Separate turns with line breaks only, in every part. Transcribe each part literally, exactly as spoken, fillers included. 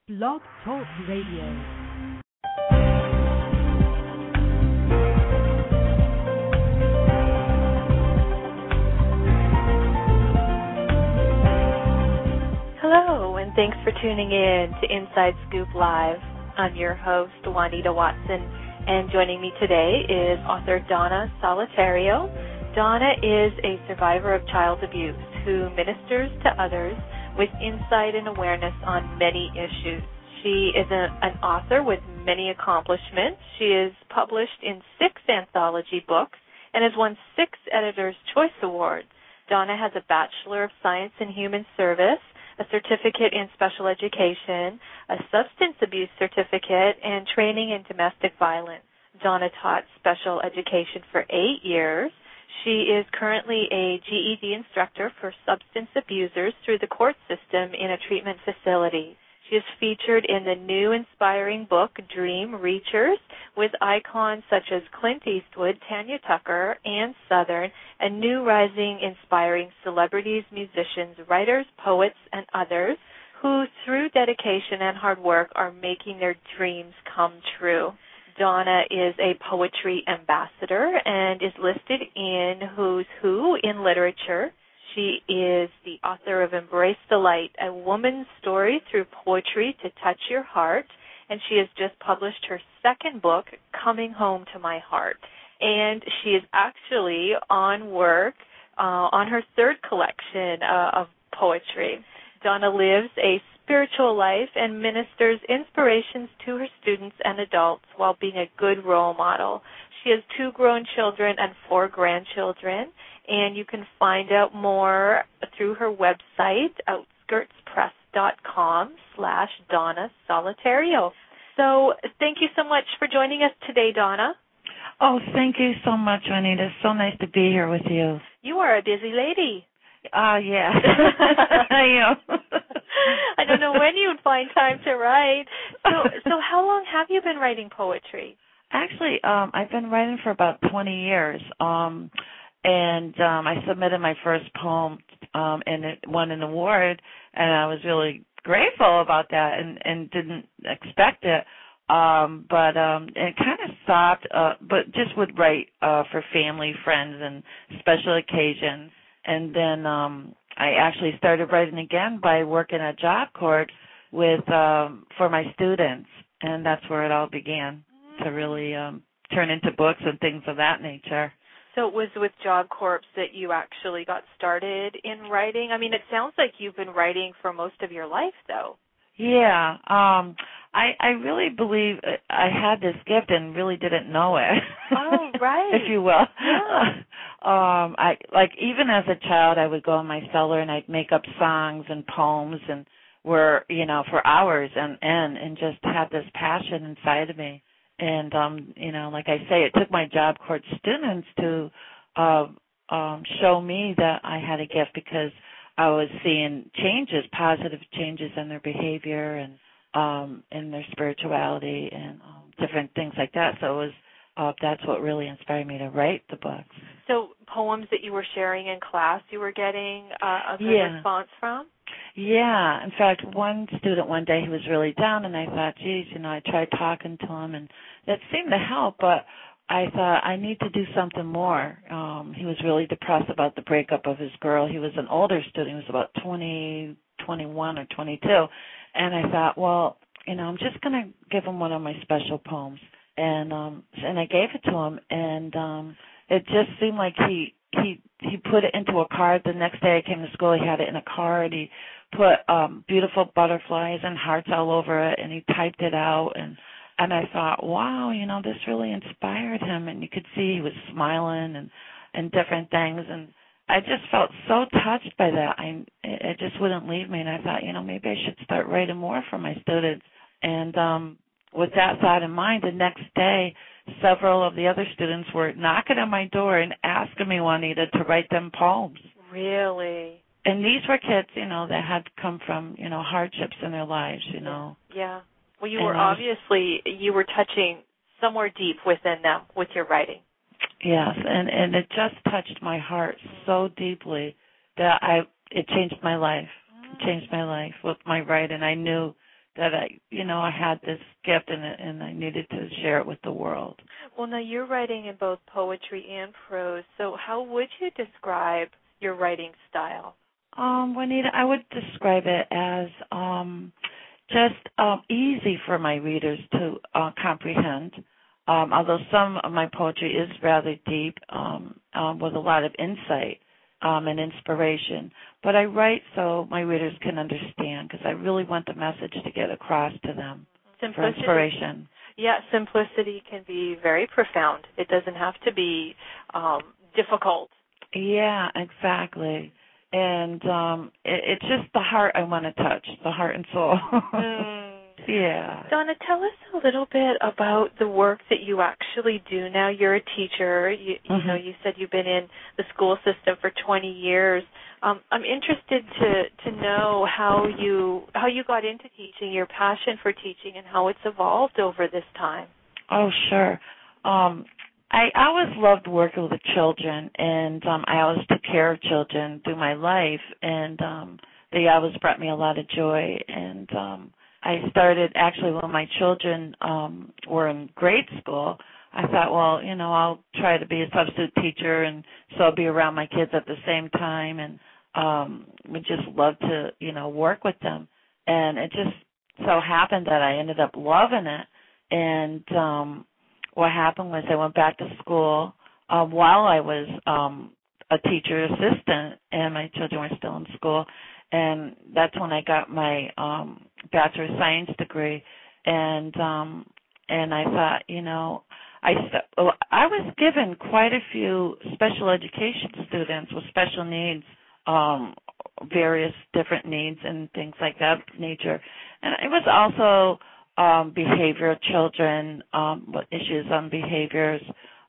Blog Talk Radio.
Hello, and thanks for tuning in to Inside Scoop Live. I'm your host, Juanita Watson, and joining me today is author Donna Solitario. Donna is a survivor of child abuse who ministers to others with insight and awareness on many issues. She is a, an author with many accomplishments. She is published in six anthology books and has won six Editor's Choice Awards. Donna has a Bachelor of Science in Human Service, a certificate in special education, a substance abuse certificate, and training in domestic violence. Donna taught special education for eight years. She is currently a G E D instructor for substance abusers through the court system in a treatment facility. She is featured in the new inspiring book, Dream Reachers, with icons such as Clint Eastwood, Tanya Tucker, Ann Southern, and new rising inspiring celebrities, musicians, writers, poets, and others who, through dedication and hard work, are making their dreams come true. Donna is a poetry ambassador and is listed in Who's Who in Literature. She is the author of Embrace the Light, a woman's story through poetry to touch your heart, and she has just published her second book, Coming Home to My Heart. And she is actually on work uh, on her third collection uh, of poetry. Donna lives a spiritual life and ministers inspirations to her students and adults while being a good role model. She has two grown children and four grandchildren, and you can find out more through her website, outskirtspress.com slash Donna Solitario. So thank you so much for joining us today, Donna.
Oh, thank you so much, Juanita. It's so nice to be here with you.
You are a busy lady.
Ah, uh, yeah. I am.
I don't know when you'd find time to write. So, so how long have you been writing poetry?
Actually, um, I've been writing for about twenty years, um, and um, I submitted my first poem, um, and it won an award, and I was really grateful about that, and, and didn't expect it. Um, but um, it kind of stopped, uh, but just would write uh, for family, friends, and special occasions. And then um, I actually started writing again by working at Job Corps with um, for my students, and that's where it all began to really um, turn into books and things of that nature.
So it was with Job Corps that you actually got started in writing? I mean, it sounds like you've been writing for most of your life, though.
Yeah, um, I, I really believe I had this gift and really didn't know it.
Oh, right.
If you will.
Yeah.
um, I like even as a child, I would go in my cellar and I'd make up songs and poems and were you know for hours and and and just had this passion inside of me. And um, you know, like I say, it took my Job Corps students to uh, um, show me that I had a gift because I was seeing changes, positive changes in their behavior and um, in their spirituality and um, different things like that. So it was uh, that's what really inspired me to write the books.
So poems that you were sharing in class, you were getting uh, a good
yeah.
response from?
Yeah. In fact, one student one day, he was really down, and I thought, geez, you know, I tried talking to him, and that seemed to help, but I thought I need to do something more. Um, he was really depressed about the breakup of his girl. He was an older student. He was about twenty, twenty-one or twenty-two. And I thought, well, you know, I'm just going to give him one of my special poems. And um, and I gave it to him, and um, it just seemed like he, he, he put it into a card. The next day I came to school, he had it in a card. He put um, beautiful butterflies and hearts all over it, and he typed it out. And And I thought, wow, you know, this really inspired him. And you could see he was smiling and, and different things. And I just felt so touched by that. I, it just wouldn't leave me. And I thought, you know, maybe I should start writing more for my students. And um, with that thought in mind, the next day, several of the other students were knocking on my door and asking me, Juanita, to write them poems.
Really?
And these were kids, you know, that had come from, you know, hardships in their lives, you know.
Yeah. Well, you
and
were obviously, you were touching somewhere deep within them with your writing.
Yes, and, and it just touched my heart so deeply that I it changed my life. It changed my life with my writing. I knew that I, you know, I had this gift and and I needed to share it with the world.
Well, now you're writing in both poetry and prose, so how would you describe your writing style?
Um, Juanita, I would describe it as um, just um, easy for my readers to uh, comprehend. Um, although some of my poetry is rather deep, um, um, with a lot of insight um, and inspiration. But I write so my readers can understand, because I really want the message to get across to them.
Simplicity.
For inspiration.
Yeah, simplicity can be very profound. It doesn't have to be um, difficult.
Yeah, exactly. And um, it, it's just the heart I want to touch, the heart and soul.
mm.
Yeah.
Donna, tell us a little bit about the work that you actually do now. You're a teacher. You, you mm-hmm. know, you said you've been in the school system for twenty years. Um, I'm interested to to know how you how you got into teaching, your passion for teaching, and how it's evolved over this time.
Oh, sure. Um, I always loved working with the children, and um, I always took care of children through my life, and um, they always brought me a lot of joy. And um, I started actually when my children um, were in grade school. I thought, well, you know, I'll try to be a substitute teacher, and so I'll be around my kids at the same time, and um, would just love to, you know, work with them. And it just so happened that I ended up loving it. And um, what happened was I went back to school uh, while I was um, a teacher assistant, and my children were still in school. And that's when I got my um, Bachelor of Science degree. And um, and I thought, you know, I, st- I was given quite a few special education students with special needs, um, various different needs and things like that nature. And it was also um, behavioral children, um, issues on behaviors,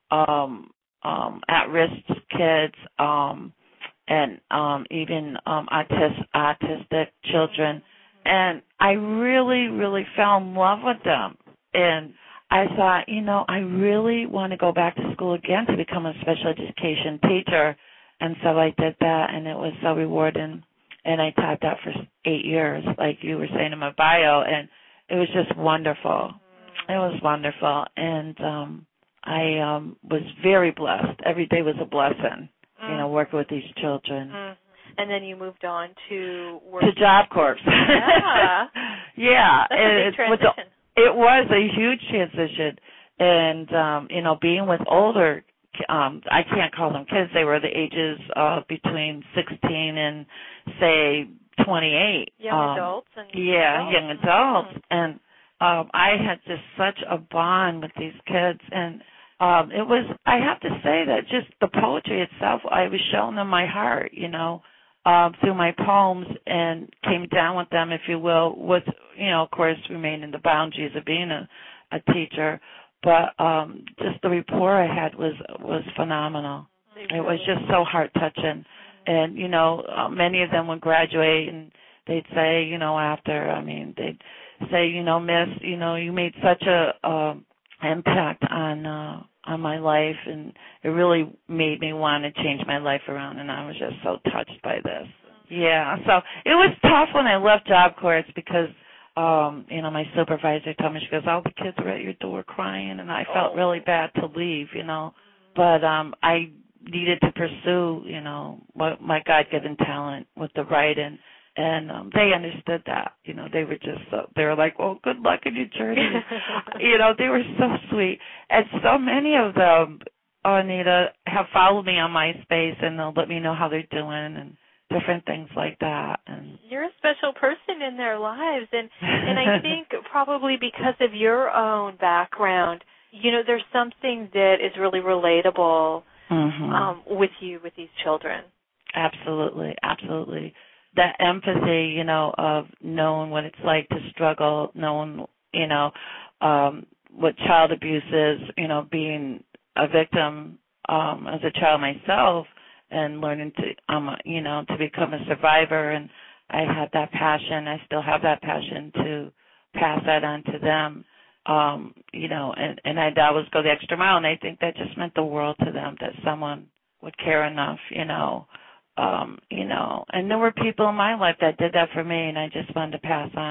um, um, at-risk kids, um, and um, even um, autis- autistic children. And I really, really fell in love with them. And I thought, you know, I really want to go back to school again to become a special education teacher. And so I did that, and it was so rewarding. And I taught that for eight years, like you were saying in my bio, and it was just wonderful. It was wonderful. And um, I um, was very blessed. Every day was a blessing. You know, working with these children.
Mm. And then you moved on to work
to Job Corps.
Yeah,
yeah.
That's a big transition.
The, it was a huge transition, and um, you know, being with older, um, I can't call them kids. They were the ages uh, between sixteen and say twenty-eight.
Young
um,
adults and
yeah,
adults.
young adults,
Mm.
and um, I had just such a bond with these kids, and. Um, it was, I have to say that just the poetry itself, I was showing them my heart, you know, um, through my poems, and came down with them, if you will, with, you know, of course, remaining the boundaries of being a, a teacher. But um, just the rapport I had was was phenomenal. Really it was just so heart-touching. And, you know, uh, many of them would graduate, and they'd say, you know, after, I mean, they'd say, you know, Miss, you know, you made such a uh, impact on uh, on my life, and it really made me want to change my life around, and I was just so touched by this. Yeah, so it was tough when I left Job Corps because, um, you know, my supervisor told me, she goes, all the kids were at your door crying, and I felt really bad to leave, you know, but um, I needed to pursue, you know, what my God-given talent with the writing. And um, they understood that, you know, they were just, so, they were like, well, good luck in your journey. You know, they were so sweet. And so many of them, Anita, have followed me on MySpace, and they'll let me know how they're doing and different things like that. And
you're a special person in their lives. And, and I think probably because of your own background, you know, there's something that is really relatable mm-hmm. um, with you, with these children.
Absolutely, absolutely. That empathy, you know, of knowing what it's like to struggle, knowing, you know, um, what child abuse is, you know, being a victim um, as a child myself, and learning to, um, you know, to become a survivor. And I had that passion. I still have that passion to pass that on to them, um, you know, and, and I'd always go the extra mile. And I think that just meant the world to them, that someone would care enough, you know, Um, you know, and there were people in my life that did that for me, and I just wanted to pass on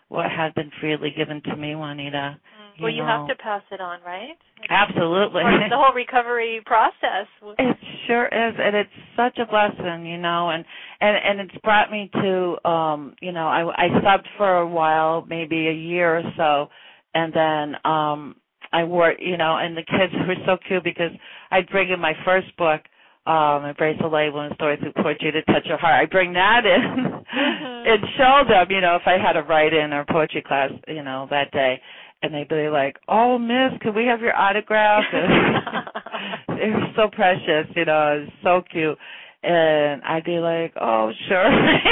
what had been freely given to me, Juanita.
Mm. Well, you,
you
know.
have
to pass it on, right?
Absolutely.
Part of the whole recovery process.
It sure is, and it's such a blessing, you know, and and and it's brought me to, um, you know, I I subbed for a while, maybe a year or so, and then um I worked, you know, and the kids were so cute because I'd bring in my first book, um, Embrace the Label and Story Through Poetry to Touch Your Heart. I bring that in mm-hmm. and show them, you know, if I had a write-in or poetry class, you know, that day. And they'd be like, "Oh, Miss, could we have your autograph?" It was so precious, you know, it was so cute. And I'd be like, "Oh, sure."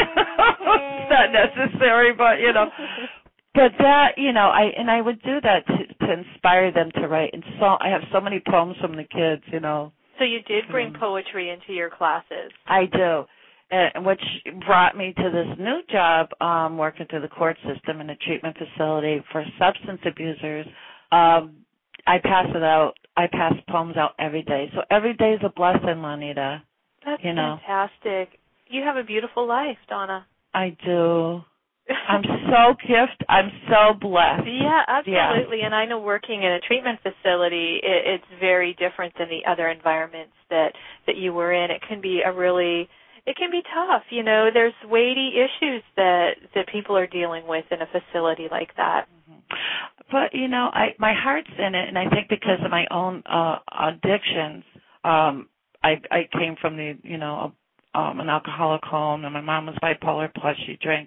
It's not necessary, but, you know. But that, you know, I and I would do that to, to inspire them to write. And so I have so many poems from the kids, you know.
So you did bring poetry into your classes.
I do. Uh, which brought me to this new job, um, working through the court system in a treatment facility for substance abusers. Um, I pass it out. I pass poems out every day. So every day is a blessing, Juanita.
That's
you know.
fantastic. You have a beautiful life, Donna.
I do. I'm so gifted. I'm so blessed.
Yeah, absolutely.
Yeah.
And I know working in a treatment facility, it, it's very different than the other environments that, that you were in. It can be a really... It can be tough, you know. There's weighty issues that that people are dealing with in a facility like that.
But you know, I my heart's in it, and I think because of my own uh, addictions, um, I I came from the you know um, an alcoholic home, and my mom was bipolar, plus she drank,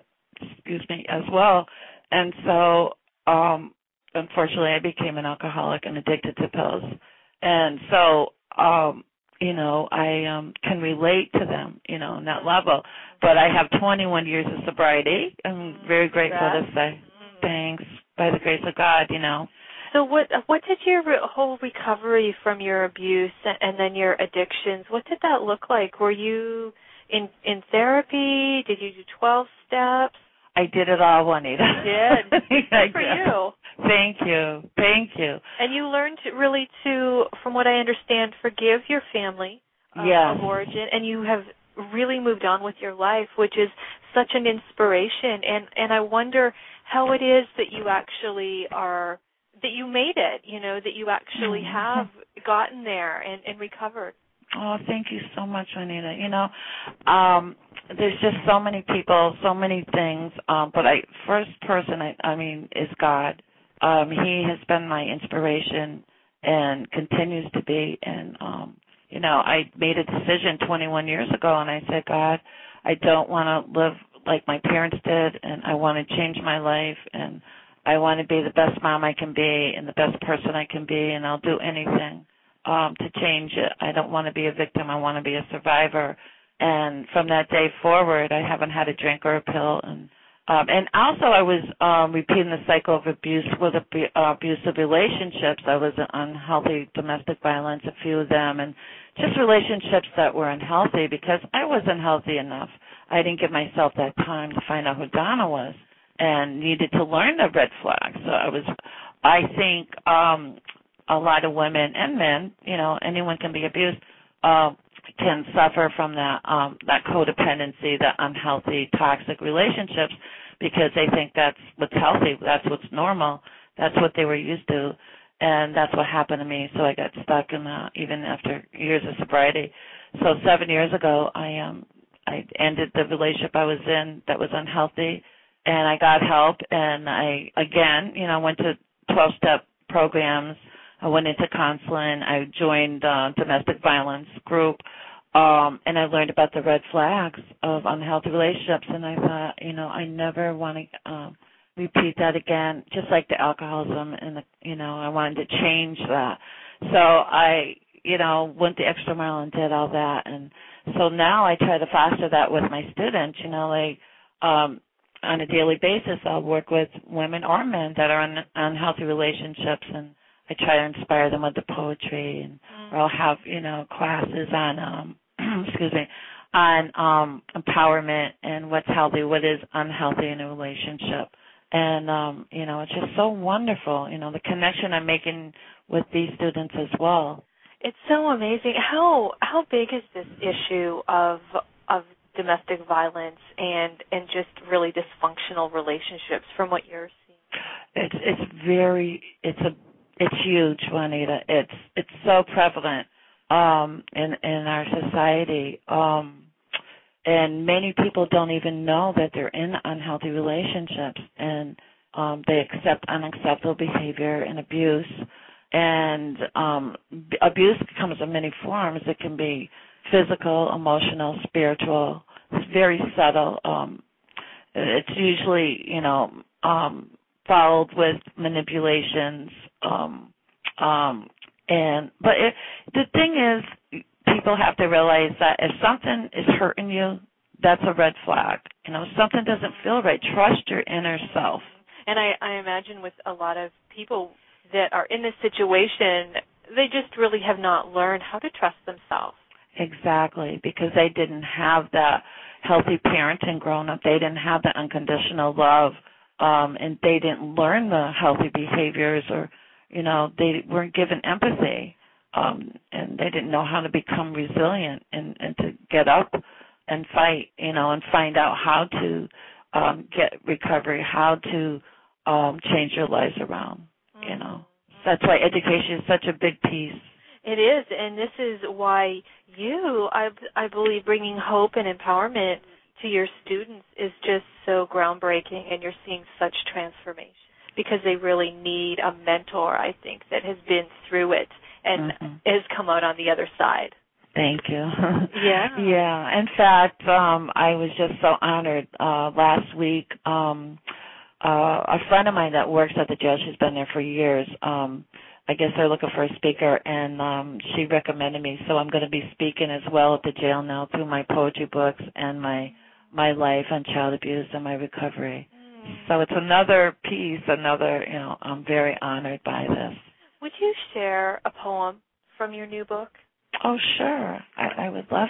excuse me, as well, and so um, unfortunately, I became an alcoholic and addicted to pills, and so. Um, You know, I um, can relate to them, you know, on that level. But I have twenty-one years of sobriety. I'm very grateful to say thanks by the grace of God, you know.
So what what did your whole recovery from your abuse and then your addictions, what did that look like? Were you in, in therapy? Did you do twelve steps?
I did it all, Juanita.
You did. Good for you.
Thank you. Thank you.
And you learned really to, from what I understand, forgive your family uh,
yes.
of origin, and you have really moved on with your life, which is such an inspiration. And, and I wonder how it is that you actually are, that you made it, you know, that you actually have gotten there and, and recovered.
Oh, thank you so much, Juanita. You know, um, there's just so many people, so many things. Um, but I, first person, I, I mean, is God. Um, he has been my inspiration and continues to be. And, um, you know, I made a decision twenty-one years ago, and I said, God, I don't want to live like my parents did, and I want to change my life, and I want to be the best mom I can be and the best person I can be, and I'll do anything um, to change it. I don't want to be a victim. I want to be a survivor. And from that day forward, I haven't had a drink or a pill. And um, and also I was um, repeating the cycle of abuse with ab- uh, abusive relationships. I was in unhealthy domestic violence, a few of them, and just relationships that were unhealthy because I wasn't healthy enough. I didn't give myself that time to find out who Donna was and needed to learn the red flags. So I was, I think um, a lot of women and men, you know, anyone can be abused, uh, can suffer from that um, that codependency, that unhealthy, toxic relationships because they think that's what's healthy, that's what's normal, that's what they were used to, and that's what happened to me. So I got stuck in that even after years of sobriety. So seven years ago, I um I ended the relationship I was in that was unhealthy, and I got help, and I, again, you know, went to twelve-step programs. I went into counseling. I joined uh, domestic violence group, um, and I learned about the red flags of unhealthy relationships, and I thought, you know, I never want to uh, repeat that again, just like the alcoholism, and, the, you know, I wanted to change that. So I, you know, went the extra mile and did all that, and so now I try to foster that with my students, you know, like um, on a daily basis I'll work with women or men that are in unhealthy relationships, and I try to inspire them with the poetry, and mm. or I'll have, you know, classes on, um, excuse me, on um, empowerment and what's healthy, what is unhealthy in a relationship. And, um, you know, it's just so wonderful, you know, the connection I'm making with these students as well.
It's so amazing. How how big is this issue of of domestic violence and, and just really dysfunctional relationships from what you're seeing?
It's it's very it's a it's huge, Juanita. It's it's so prevalent um, in in our society, um, and many people don't even know that they're in unhealthy relationships, and um, they accept unacceptable behavior and abuse. And um, b- abuse comes in many forms. It can be physical, emotional, spiritual. It's very subtle. Um, it's usually, you know. Um, followed with manipulations, um, um, and but it, the thing is, people have to realize that if something is hurting you, that's a red flag. You know, if something doesn't feel right, trust your inner self.
And I, I imagine with a lot of people that are in this situation, they just really have not learned how to trust themselves.
Exactly, because they didn't have that healthy parenting growing up. They didn't have the unconditional love. Um, and they didn't learn the healthy behaviors, or, you know, they weren't given empathy, um, and they didn't know how to become resilient and, and to get up and fight, you know, and find out how to um, get recovery, how to um, change their lives around, you know. That's why education is such a big piece.
It is, and this is why you, I, I believe, bringing hope and empowerment to your students is just so groundbreaking, and you're seeing such transformation because they really need a mentor, I think, that has been through it and mm-hmm. has come out on the other side.
Thank you.
Yeah.
Yeah. In fact, um, I was just so honored uh, last week. Um, uh, a friend of mine that works at the jail, she's been there for years, um, I guess they're looking for a speaker, and um, she recommended me. So I'm going to be speaking as well at the jail now through my poetry books and my my life on child abuse and my recovery. Mm. So it's another piece, another, you know, I'm very honored by this.
Would you share a poem from your new book?
Oh, sure. I, I would love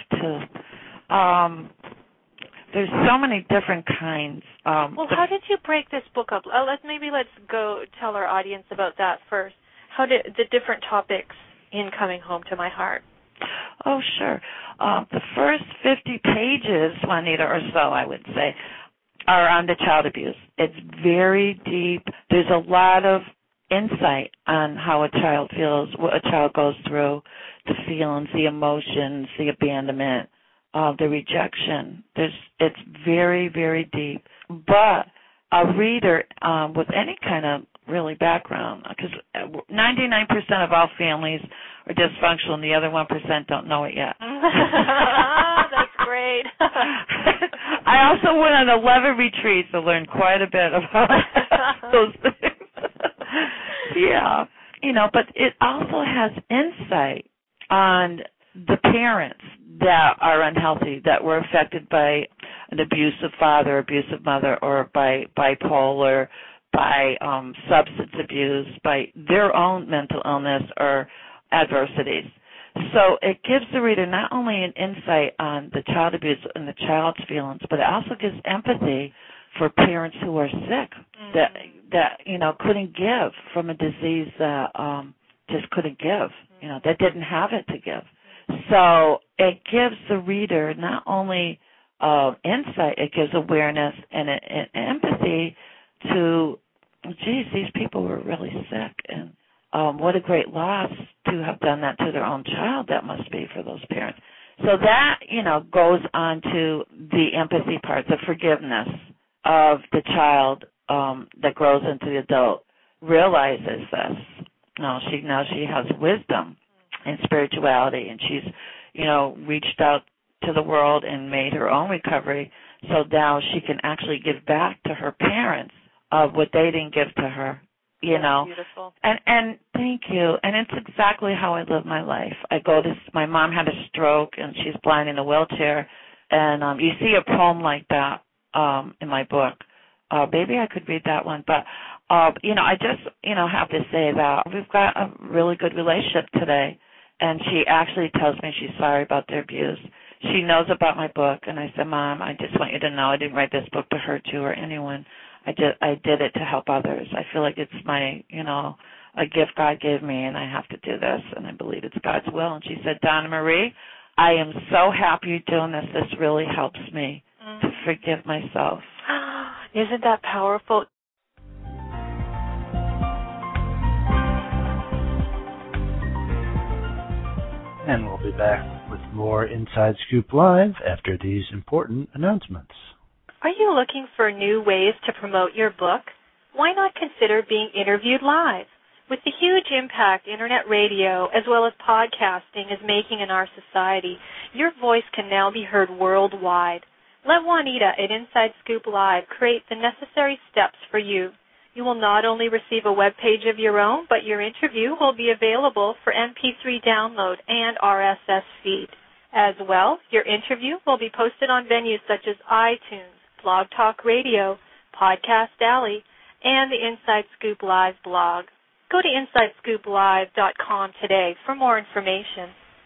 to. Um, there's so many different kinds. Um,
well, how did you break this book up? Uh, let's, maybe let's go tell our audience about that first. How did the different topics in Coming Home to My Heart?
Oh, sure. Uh, the first fifty pages, Juanita, or so, I would say, are on the child abuse. It's very deep. There's a lot of insight on how a child feels, what a child goes through, the feelings, the emotions, the abandonment, uh, the rejection. There's, it's very, very deep. But a reader um, with any kind of really background, because ninety-nine percent of all families are dysfunctional and the other one percent don't know it yet.
That's great.
I also went on eleven retreats to learn quite a bit about those things. Yeah. You know, but it also has insight on the parents that are unhealthy, that were affected by an abusive father, abusive mother, or by bipolar, by um, substance abuse, by their own mental illness or adversities. So it gives the reader not only an insight on the child abuse and the child's feelings, but it also gives empathy for parents who are sick, mm-hmm. that that you know couldn't give from a disease that um, just couldn't give, mm-hmm. you know, that didn't have it to give. So it gives the reader not only uh, insight, it gives awareness and, and empathy to, geez, these people were really sick, and um, what a great loss to have done that to their own child that must be for those parents. So that, you know, goes on to the empathy part, the forgiveness of the child um, that grows into the adult, realizes this. No, she now she has wisdom and spirituality, and she's, you know, reached out to the world and made her own recovery, so now she can actually give back to her parents of what they didn't give to her, you
That's
know.
Beautiful.
And and thank you. And it's exactly how I live my life. I go to, my mom had a stroke, and she's blind in a wheelchair, and um, you see a poem like that um, in my book. Uh, maybe I could read that one, but uh, you know, I just you know have to say that we've got a really good relationship today, and she actually tells me she's sorry about their abuse. She knows about my book, and I said, Mom, I just want you to know I didn't write this book to hurt you or anyone. I did I did it to help others. I feel like it's my, you know, a gift God gave me, and I have to do this, and I believe it's God's will. And she said, Donna Marie, I am so happy you're doing this. This really helps me mm. to forgive myself.
Isn't that powerful?
And we'll be back with more Inside Scoop Live after these important announcements.
Are you looking for new ways to promote your book? Why not consider being interviewed live? With the huge impact internet radio as well as podcasting is making in our society, your voice can now be heard worldwide. Let Juanita at Inside Scoop Live create the necessary steps for you. You will not only receive a web page of your own, but your interview will be available for M P three download and R S S feed. As well, your interview will be posted on venues such as iTunes, Blog Talk Radio, Podcast Alley, and the Inside Scoop Live blog. Go to inside scoop live dot com today for more information.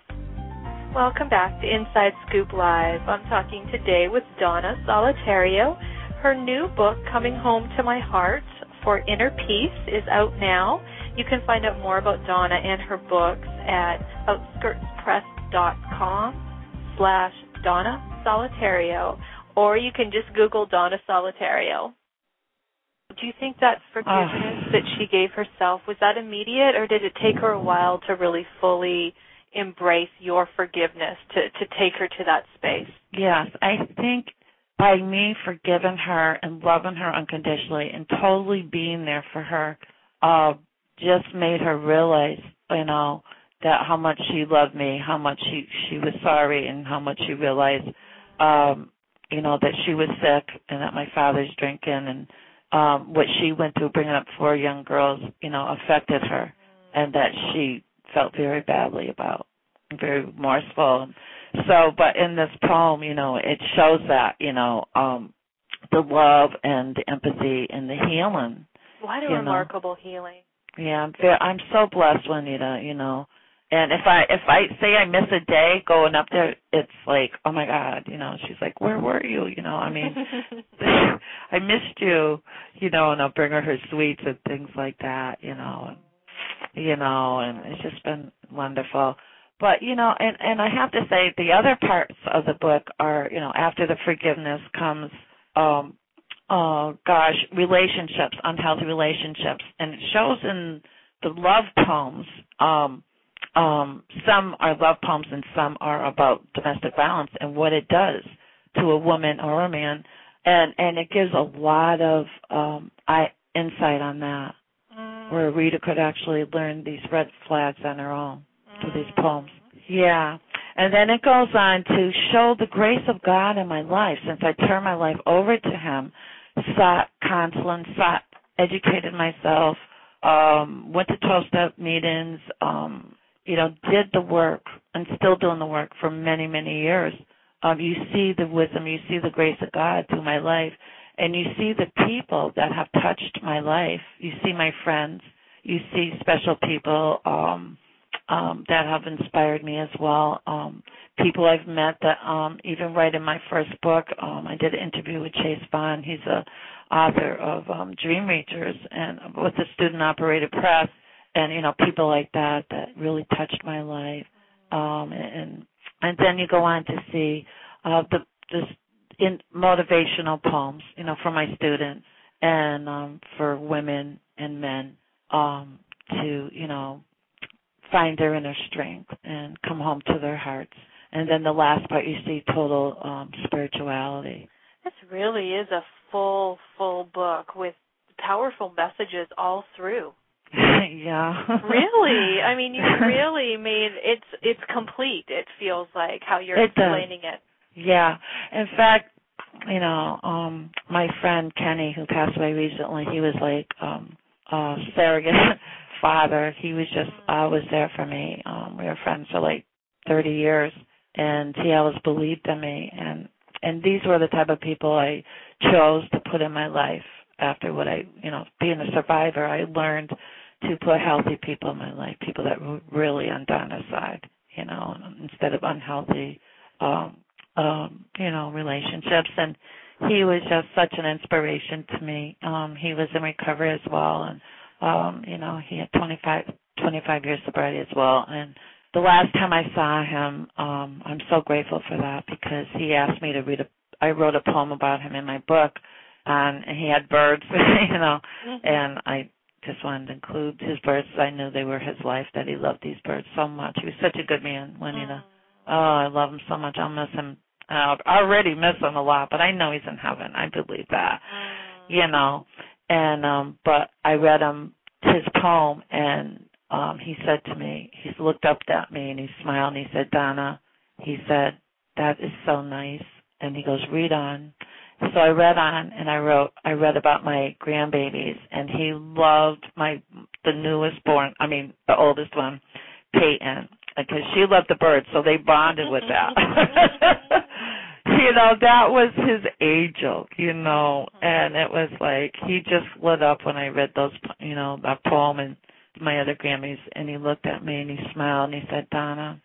Welcome back to Inside Scoop Live. I'm talking today with Donna Solitario. Her new book, Coming Home to My Heart for Inner Peace, is out now. You can find out more about Donna and her books at outskirtspress.com slash Donna Solitario, or you can just Google Donna Solitario. Do you think that forgiveness uh, that she gave herself, was that immediate, or did it take her a while to really fully embrace your forgiveness, to, to take her to that space?
Yes, I think by me forgiving her and loving her unconditionally and totally being there for her uh, just made her realize, you know, that how much she loved me, how much she, she was sorry, and how much she realized, um, you know, that she was sick and that my father's drinking and um, what she went through bringing up four young girls, you know, affected her, and that she felt very badly about, very remorseful. So, but in this poem, you know, it shows that, you know, um, the love and the empathy and the healing.
What a remarkable know. healing.
Yeah, I'm very, I'm so blessed, Juanita, you know. And if I if I say I miss a day going up there, it's like, oh my God, you know. She's like, where were you? You know, I mean, I missed you, you know. And I'll bring her her sweets and things like that, you know. And, you know, and it's just been wonderful. But you know, and and I have to say, the other parts of the book are, you know, after the forgiveness comes, um, oh gosh, relationships, unhealthy relationships, and it shows in the love poems. Um, Um, some are love poems and some are about domestic violence and what it does to a woman or a man, and and it gives a lot of um, I, insight on that, mm. where a reader could actually learn these red flags on their own mm. through these poems. Yeah, and then it goes on to show the grace of God in my life since I turned my life over to Him, sought counseling, sought, educated myself, um, went to twelve-step meetings. Um, you know, did the work and still doing the work for many, many years. Um, you see the wisdom, you see the grace of God through my life, and you see the people that have touched my life. You see my friends. You see special people um, um, that have inspired me as well. Um, people I've met that um, even right in my first book, um, I did an interview with Chase Vaughn. He's a author of um, Dream Reachers and with the Student Operated Press. And, you know, people like that that really touched my life. Um, and and then you go on to see uh, the, the in motivational poems, you know, for my students and um, for women and men um, to, you know, find their inner strength and come home to their hearts. And then the last part, you see total um, spirituality.
This really is a full, full book with powerful messages all through.
Yeah.
Really? I mean, you really made it's it's complete. It feels like how you're
it
explaining
does.
it.
Yeah. In fact, you know, um, my friend Kenny, who passed away recently, he was like um, a surrogate father. He was just always there for me. Um, we were friends for like thirty years, and he always believed in me. And and these were the type of people I chose to put in my life. After what I, you know, being a survivor, I learned to put healthy people in my life, people that were really on Donna's side, you know, instead of unhealthy, um, um, you know, relationships. And he was just such an inspiration to me. Um, he was in recovery as well, and um, you know, he had twenty-five, twenty-five years sobriety as well, and the last time I saw him, um, I'm so grateful for that because he asked me to read a, I wrote a poem about him in my book, and he had birds, you know, mm-hmm. and I just wanted to include his birds. I knew they were his life, that he loved these birds so much. He was such a good man, Juanita. Mm-hmm. Oh, I love him so much. I'll miss him. I already miss him a lot, but I know he's in heaven. I believe that, mm-hmm. you know. And um, but I read him his poem, and um, he said to me, he looked up at me, and he smiled, and he said, Donna, he said, that is so nice. And he goes, read on. So I read on, and I wrote, I read about my grandbabies, and he loved my, the newest born, I mean, the oldest one, Peyton, because she loved the birds, so they bonded with that. You know, that was his angel, you know, and it was like he just lit up when I read those, you know, that poem and my other Grammys, and he looked at me and he smiled and he said, Donna,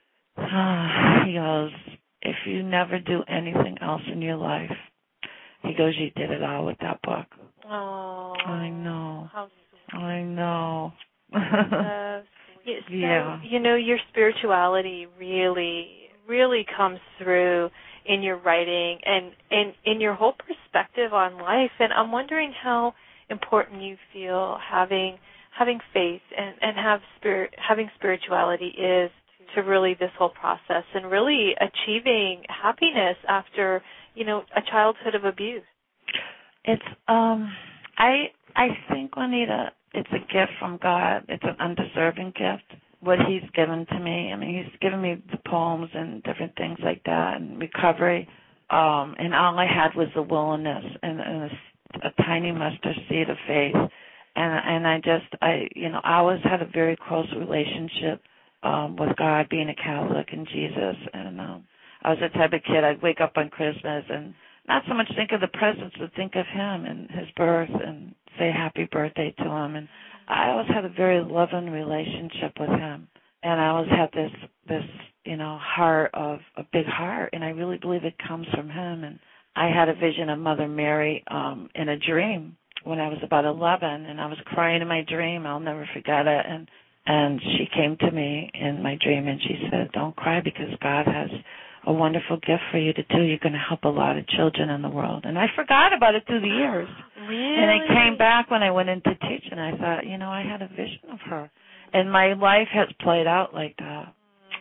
he goes, if you never do anything else in your life, he goes, you did it all with that book.
Oh,
I know.
How sweet.
I know.
uh, so,
yeah.
You know, your spirituality really, really comes through in your writing and, and in your whole perspective on life. And I'm wondering how important you feel having having faith and, and have spirit having spirituality is to really this whole process and really achieving happiness after, you know, a childhood of abuse.
It's um I I think, Juanita, it's a gift from God. It's an undeserving gift, what he's given to me. I mean, he's given me the poems and different things like that and recovery. Um, and all I had was the willingness and, and a, a tiny mustard seed of faith. And and I just, I you know, I always had a very close relationship um, with God, being a Catholic and Jesus. And um, I was the type of kid, I'd wake up on Christmas and not so much think of the presents, but think of him and his birth and say happy birthday to him. And I always had a very loving relationship with him. And I always had this, this, you know, heart of a big heart. And I really believe it comes from him. And I had a vision of Mother Mary um, in a dream when I was about eleven, and I was crying in my dream. I'll never forget it. And and she came to me in my dream, and she said, don't cry because God has a wonderful gift for you to do. You're going to help a lot of children in the world. And I forgot about it through the years.
Really?
And it came back when I went into teaching. I thought, you know, I had a vision of her. And my life has played out like that.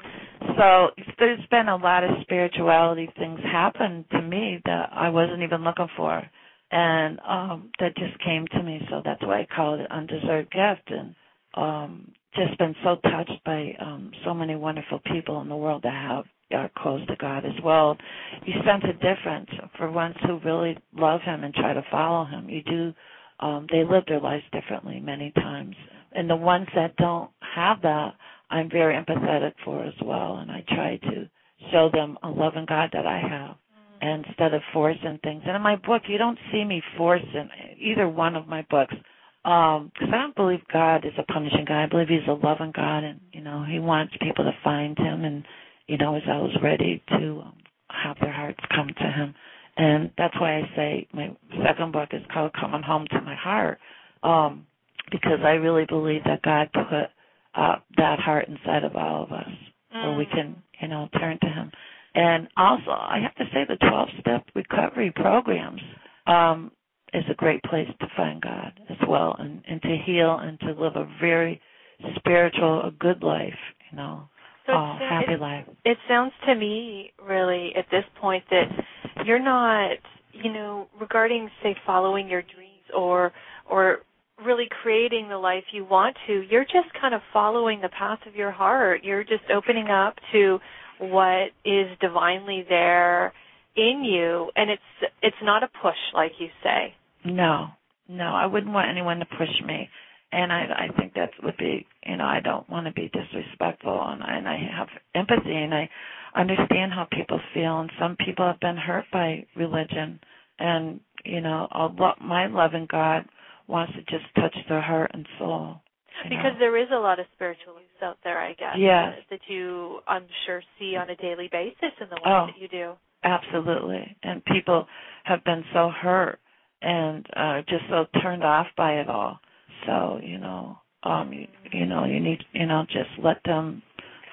So there's been a lot of spirituality things happen to me that I wasn't even looking for. And um, that just came to me. So that's why I call it an undeserved gift. And um, just been so touched by um, so many wonderful people in the world that have are close to God as well. You sense a difference for ones who really love him and try to follow him. You do, um, they live their lives differently many times. And the ones that don't have that, I'm very empathetic for as well. And I try to show them a loving God that I have mm-hmm. instead of forcing things. And in my book, you don't see me forcing either one of my books because um, I don't believe God is a punishing God. I believe he's a loving God, and, you know, he wants people to find him and, you know, is always ready to um, have their hearts come to him. And that's why I say my second book is called Coming Home to My Heart, um, because I really believe that God put uh, that heart inside of all of us mm. where we can, you know, turn to him. And also, I have to say the twelve-step recovery programs um, is a great place to find God as well and, and to heal and to live a very spiritual, a good life, you know.
So
oh,
it,
happy
it,
life.
It sounds to me, really, at this point, that you're not, you know, regarding, say, following your dreams or or really creating the life you want to, you're just kind of following the path of your heart. You're just opening up to what is divinely there in you, and it's it's not a push, like you say.
No, no, I wouldn't want anyone to push me. And I, I think that would be, you know, I don't want to be disrespectful, and I, and I have empathy, and I understand how people feel, and some people have been hurt by religion, and, you know, a lot, my loving God wants to just touch their heart and soul.
Because know. There is a lot of spiritualists out there, I guess,
yes.
that, that you, I'm sure, see on a daily basis in the way
oh,
that you do.
Absolutely, and people have been so hurt and uh, just so turned off by it all. So, you know, um, you, you know, you need, you know, just let them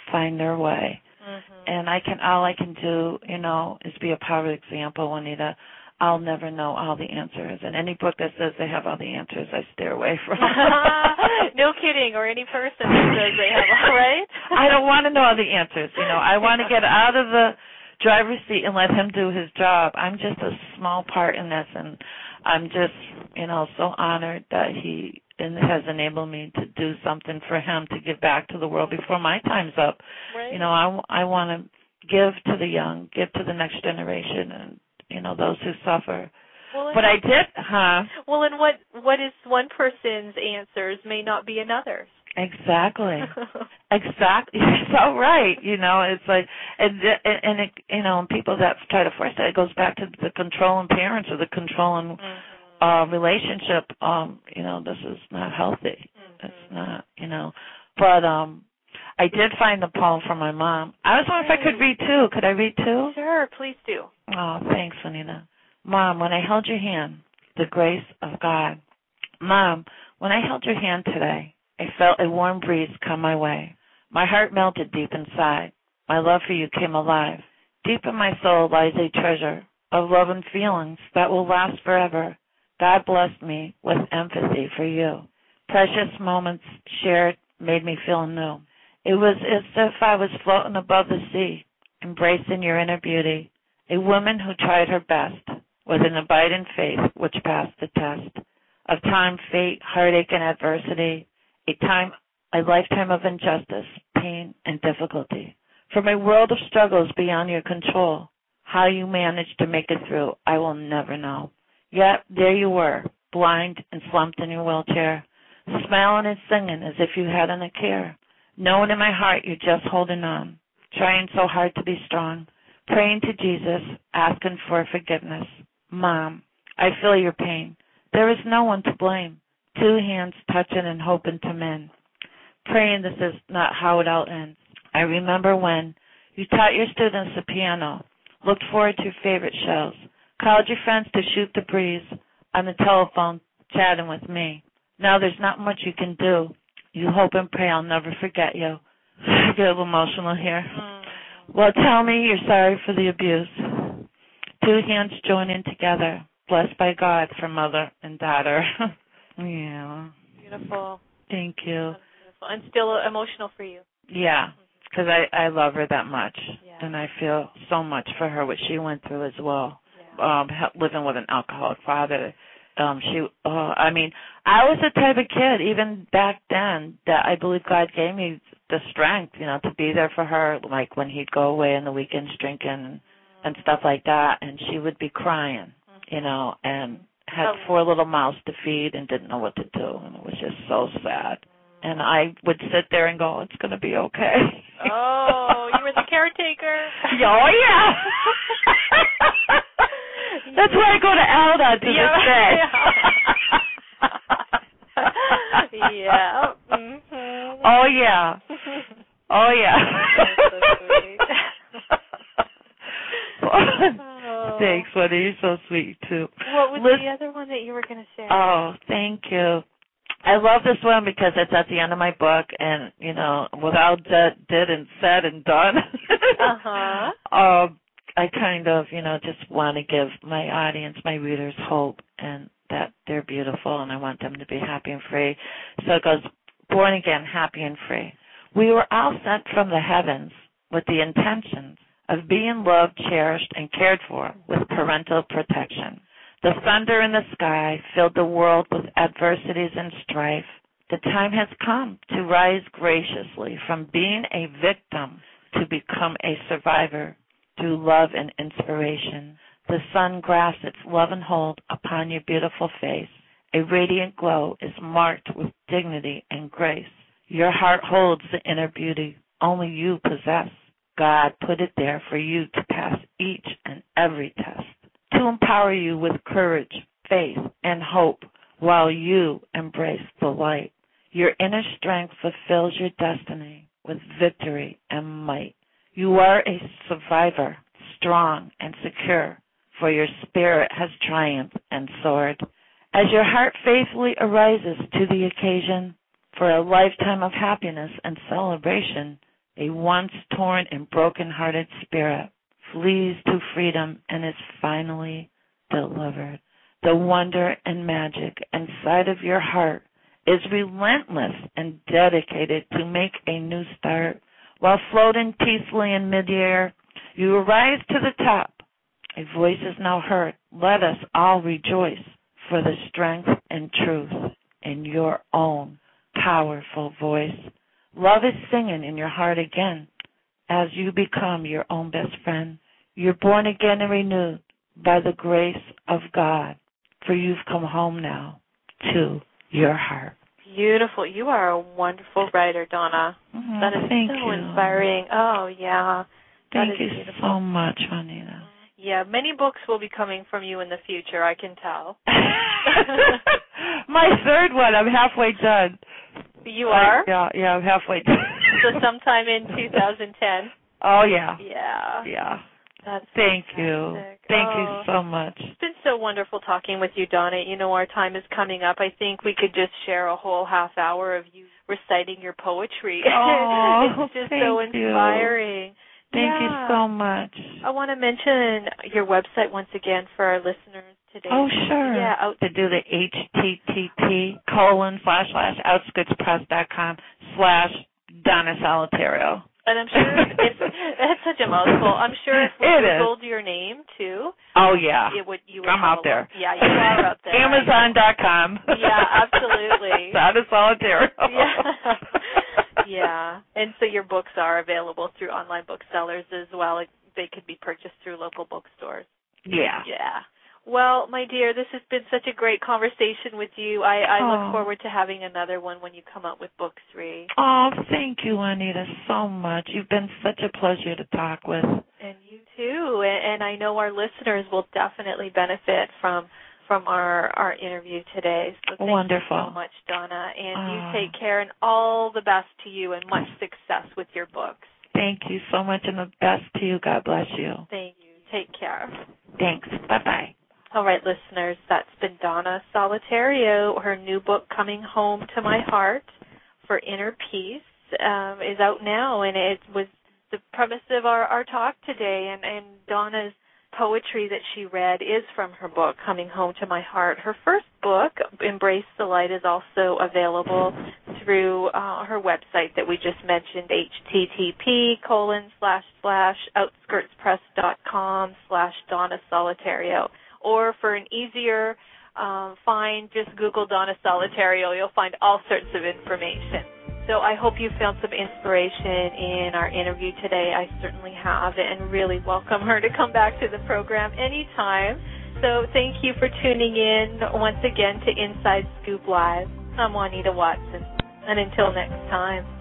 find their way.
Mm-hmm.
And I can, all I can do, you know, is be a power example, Juanita. I'll never know all the answers. And any book that says they have all the answers, I steer away from.
No kidding, or any person that says they have all, right?
I don't want to know all the answers. You know, I want to get out of the driver's seat and let him do his job. I'm just a small part in this, and I'm just, you know, so honored that he and has enabled me to do something for him to give back to the world before my time's up.
Right.
You know, I, I want to give to the young, give to the next generation, and, you know, those who suffer.
Well,
but I did, huh?
Well, and what what is one person's answers may not be another's.
Exactly. Exactly. You're so right. You know, it's like, and and it, you know, and people that try to force that, it goes back to the controlling parents or the controlling mm-hmm. uh, relationship. Um, you know, this is not healthy. Mm-hmm. It's not. You know, but um, I did find the poem from my mom. I was wondering if I could read two. Could I read two?
Sure, please do.
Oh, thanks, Anita. Mom, when I held your hand, the grace of God. Mom, when I held your hand today, I felt a warm breeze come my way. My heart melted deep inside. My love for you came alive. Deep in my soul lies a treasure of love and feelings that will last forever. God blessed me with empathy for you. Precious moments shared made me feel new. It was as if I was floating above the sea, embracing your inner beauty. A woman who tried her best with an abiding faith which passed the test of time, fate, heartache, and adversity. A time, a lifetime of injustice, pain, and difficulty. From a world of struggles beyond your control, how you managed to make it through, I will never know. Yet, there you were, blind and slumped in your wheelchair, smiling and singing as if you hadn't a care. Knowing in my heart you're just holding on, trying so hard to be strong, praying to Jesus, asking for forgiveness. Mom, I feel your pain. There is no one to blame. Two hands touching and hoping to mend. Praying this is not how it all ends. I remember when you taught your students the piano, looked forward to your favorite shows, called your friends to shoot the breeze on the telephone, chatting with me. Now there's not much you can do. You hope and pray I'll never forget you. I get a little emotional here. Mm. Well, tell me you're sorry for the abuse. Two hands joining together, blessed by God for mother and daughter. Yeah.
Beautiful.
Thank you.
That's beautiful. And still emotional for you.
Yeah, because I, I love her that much.
Yeah.
And I feel so much for her, what she went through as well.
Yeah.
Um, living with an alcoholic father. Um, she, uh, I mean, I was the type of kid, even back then, that I believe God gave me the strength, you know, to be there for her, like when he'd go away on the weekends drinking and, and stuff like that, and she would be crying, you know, and had four little mouths to feed and didn't know what to do, and it was just so sad. And I would sit there and go, it's going to be okay.
Oh, you were the caretaker.
Oh, yeah. That's why I go to Alda to
yeah,
this day.
Yeah. Yeah. Mm-hmm.
Oh, yeah. Oh, yeah.
That's so sweet.
Oh. Thanks, Wendy. You're so sweet, too.
What was
Liz-
the other one that you were going to share?
Oh, thank you. I love this one because it's at the end of my book, and, you know, without did, did and said and done,
uh-huh.
um, I kind of, you know, just want to give my audience, my readers, hope and that they're beautiful, and I want them to be happy and free. So it goes, born again, happy and free. We were all sent from the heavens with the intentions of being loved, cherished, and cared for with parental protection. The thunder in the sky filled the world with adversities and strife. The time has come to rise graciously from being a victim to become a survivor through love and inspiration. The sun grasps its loving hold upon your beautiful face. A radiant glow is marked with dignity and grace. Your heart holds the inner beauty only you possess. God put it there for you to pass each and every test, to empower you with courage, faith, and hope while you embrace the light. Your inner strength fulfills your destiny with victory and might. You are a survivor, strong and secure, for your spirit has triumphed and soared. As your heart faithfully arises to the occasion for a lifetime of happiness and celebration, A once torn and broken-hearted spirit flees to freedom and is finally delivered. The wonder and magic inside of your heart is relentless and dedicated to make a new start. While floating peacefully in midair, you rise to the top. A voice is now heard. Let us all rejoice for the strength and truth in your own powerful voice. Love is singing in your heart again as you become your own best friend. You're born again and renewed by the grace of God, for you've come home now to your heart.
Beautiful. You are a wonderful writer, Donna.
Mm-hmm.
That is
Thank
so
you.
inspiring. Oh, yeah. That
Thank you
beautiful.
so much, Juanita.
Yeah, many books will be coming from you in the future, I can tell.
My third one, I'm halfway done.
You are?
Uh, yeah, yeah, I'm halfway done.
So sometime in two thousand ten?
Oh, yeah.
Yeah.
Yeah.
That's
Thank
fantastic.
you. Thank
oh,
you so much.
It's been so wonderful talking with you, Donna. You know, our time is coming up. I think we could just share a whole half hour of you reciting your poetry.
Oh,
it's just
thank
so inspiring.
You. Thank
yeah.
you so much.
I want to mention your website once again for our listeners today.
Oh, sure.
Yeah. Out-
to do the H T T P colon slash slash outskirtspress.com slash Donna Solitario.
And I'm sure if, it's such a mouthful. I'm sure if we
it
Googled
is.
your name too.
Oh yeah.
It would. You would
I'm
have
out there.
Yeah, you are out there.
Amazon dot com.
Yeah, absolutely.
Donna Solitario.
Yeah. Yeah. And so your books are available through online booksellers as well. They could be purchased through local bookstores.
Yeah.
Yeah. Well, my dear, this has been such a great conversation with you. I, I
oh.
look forward to having another one when you come up with book three.
Oh, thank you, Juanita, so much. You've been such a pleasure to talk with.
And you too. And, and I know our listeners will definitely benefit from from our, our interview today. So thank
Wonderful.
you so much, Donna. And
oh.
you take care, and all the best to you and much success with your books.
Thank you so much, and the best to you. God bless you.
Thank you. Take care.
Thanks. Bye-bye.
All right, listeners, that's been Donna Solitario. Her new book, Coming Home to My Heart for Inner Peace, um, is out now, and it was the premise of our, our talk today, and, and Donna's poetry that she read is from her book, Coming Home to My Heart. Her first book, Embrace the Light, is also available through uh, her website that we just mentioned, http colon slash slash outskirtspress.com slash Donna Solitario. Or for an easier um, find, just Google Donna Solitario. You'll find all sorts of information. So I hope you found some inspiration in our interview today. I certainly have, and really welcome her to come back to the program anytime. So thank you for tuning in once again to Inside Scoop Live. I'm Juanita Watson, and until next time.